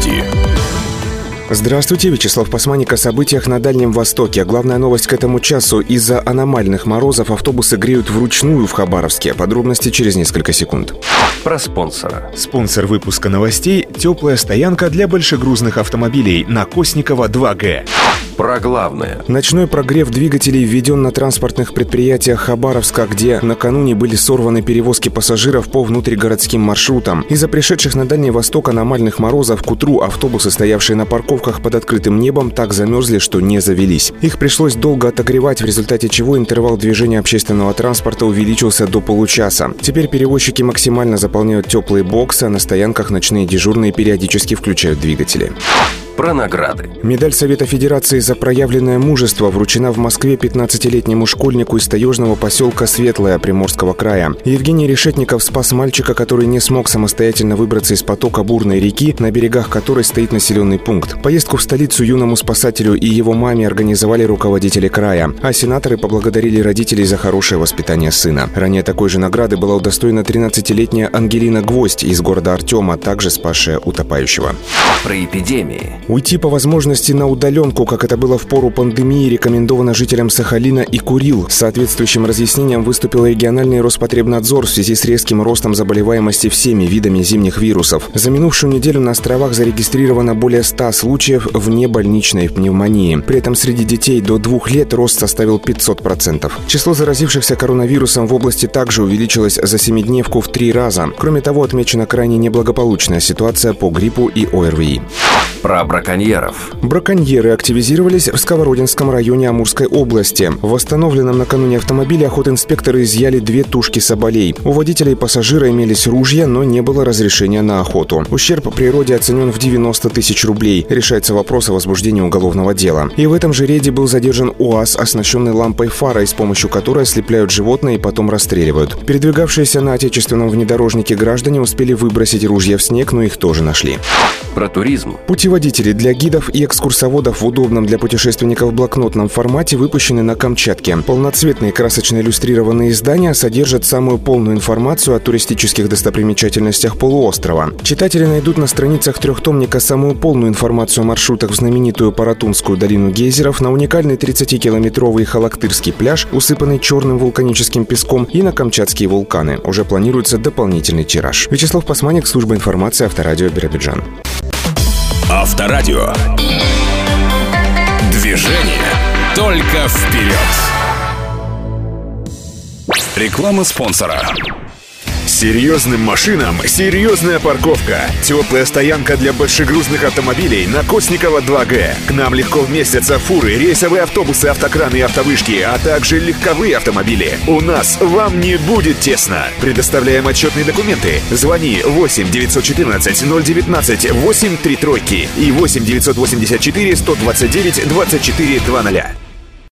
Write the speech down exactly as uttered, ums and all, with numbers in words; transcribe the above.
Новости. Здравствуйте, Вячеслав Пасманик о событиях на Дальнем Востоке. Главная новость к этому часу. Из-за аномальных морозов автобусы греют вручную в Хабаровске. Подробности через несколько секунд. Про спонсора. Спонсор выпуска новостей – теплая стоянка для большегрузных автомобилей на Косникова два Г. Про главное. Ночной прогрев двигателей введен на транспортных предприятиях Хабаровска, где накануне были сорваны перевозки пассажиров по внутригородским маршрутам. Из-за пришедших на Дальний Восток аномальных морозов к утру автобусы, стоявшие на парковках под открытым небом, так замерзли, что не завелись. Их пришлось долго отогревать, в результате чего интервал движения общественного транспорта увеличился до получаса. Теперь перевозчики максимально заполняют теплые боксы, а на стоянках ночные дежурные периодически включают двигатели. Про награды. Медаль Совета Федерации за проявленное мужество вручена в Москве пятнадцатилетнему школьнику из таежного поселка Светлое Приморского края. Евгений Решетников спас мальчика, который не смог самостоятельно выбраться из потока бурной реки, на берегах которой стоит населенный пункт. Поездку в столицу юному спасателю и его маме организовали руководители края, а сенаторы поблагодарили родителей за хорошее воспитание сына. Ранее такой же награды была удостоена тринадцатилетняя Ангелина Гвоздь из города Артема, также спасшая утопающего. Про эпидемии. Уйти по возможности на удаленку, как это было в пору пандемии, рекомендовано жителям Сахалина и Курил. С соответствующим разъяснением выступил региональный Роспотребнадзор в связи с резким ростом заболеваемости всеми видами зимних вирусов. За минувшую неделю на островах зарегистрировано более ста случаев внебольничной пневмонии. При этом среди детей до двух лет рост составил пятьсот процентов. Число заразившихся коронавирусом в области также увеличилось за семидневку в три раза. Кроме того, отмечена крайне неблагополучная ситуация по гриппу и О Р Ви И. Про браконьеров. Браконьеры активизировались в Сковородинском районе Амурской области. В восстановленном накануне автомобиле охотинспекторы изъяли две тушки соболей. У водителя и пассажира имелись ружья, но не было разрешения на охоту. Ущерб природе оценен в девяносто тысяч рублей. Решается вопрос о возбуждении уголовного дела. И в этом же рейде был задержан УАЗ, оснащенный лампой фарой, с помощью которой ослепляют животное и потом расстреливают. Передвигавшиеся на отечественном внедорожнике граждане успели выбросить ружья в снег, но их тоже нашли. Про туризм. Путеводители для гидов и экскурсоводов в удобном для путешественников блокнотном формате выпущены на Камчатке. Полноцветные красочно иллюстрированные издания содержат самую полную информацию о туристических достопримечательностях полуострова. Читатели найдут на страницах трехтомника самую полную информацию о маршрутах в знаменитую Паратунскую долину гейзеров, на уникальный тридцатикилометровый Халактырский пляж, усыпанный черным вулканическим песком, и на камчатские вулканы. Уже планируется дополнительный тираж. Вячеслав Пасманик, служба информации, Авторадио, Биробиджан. Авторадио. Движение только вперед. Реклама спонсора. Серьезным машинам серьезная парковка. Теплая стоянка для большегрузных автомобилей на Косникова два Г. К нам легко вместятся фуры, рейсовые автобусы, автокраны и автовышки, а также легковые автомобили. У нас вам не будет тесно. Предоставляем отчетные документы. Звони восемь девятьсот четырнадцать ноль девятнадцать восемь три тройки и восемь девятьсот восемьдесят четыре сто двадцать девять двадцать четыре два ноля.